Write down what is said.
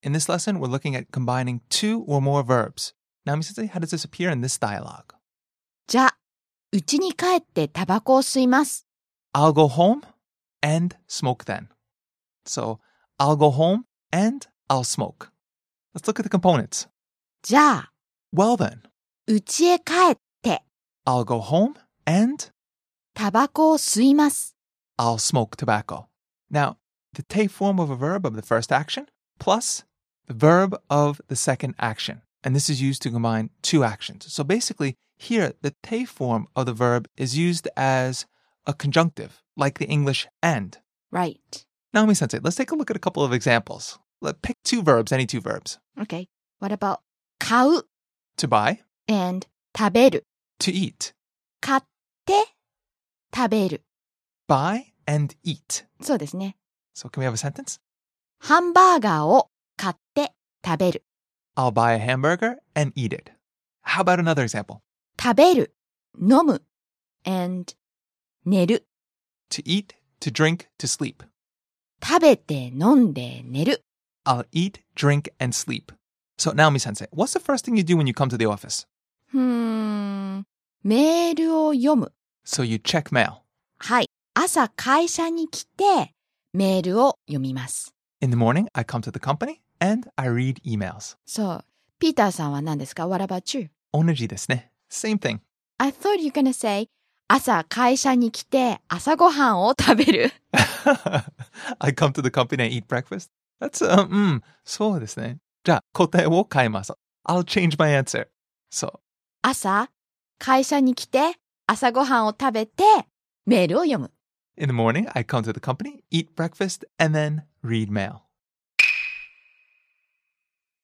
In this lesson, we're looking at combining two or more verbs. Naomi Sensei, how does this appear in this dialogue? じゃ、家に帰ってタバコを吸います。 I'll go home and smoke then. So, I'll go home and I'll smoke. Let's look at the components. じゃあ、 Well then, 家へ帰って I'll go home and タバコを吸います。 I'll smoke tobacco. Now, the te form of a verb of the first action plus the verb of the second action. And this is used to combine two actions. So basically, here, the te form of the verb is used as a conjunctive, like the English and. Right. Naomi Sensei, let's take a look at a couple of examples. Let's pick two verbs, any two verbs. Okay. What about 買う To buy, and 食べる。 to eat. 買って食べる。 Buy and eat. そうですね。 So can we have a sentence? ハンバーガーを買って食べる。 I'll buy a hamburger and eat it. How about another example? 食べる、飲む and 寝る。 To eat, to drink, to sleep. 食べて飲んで寝る。 I'll eat, drink, and sleep. So Naomi Sensei, what's the first thing you do when you come to the office? メールを読む。 So you check mail. はい。朝会社に来てメールを読みます。 In the morning, I come to the company and I read emails. そう。ピーターさんは何ですか？ What about you? 同じですね. Same thing. I thought you're gonna say 朝会社に来て朝ごはんを食べる。 I come to the company and eat breakfast. That's, そうですね。じゃあ、答えを変えます. I'll change my answer. So, 朝会社に来て朝ごはんを食べてメールを読む。 in the morning, I come to the company, eat breakfast, and then read mail.